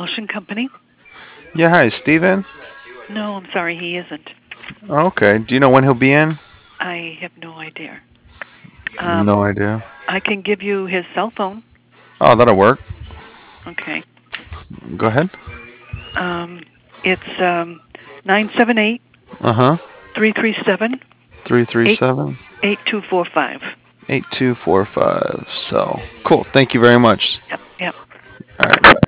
Emulsion Company. Yeah, hi, Steven. No, I'm sorry, he isn't. Okay. Do you know when he'll be in? I have no idea. No idea. I can give you his cell phone. Oh, that'll work. Okay. Go ahead. It's 978 Uh huh. 337 337 8245. 8245. So cool. Thank you very much. Yep, yep. All right. Bye.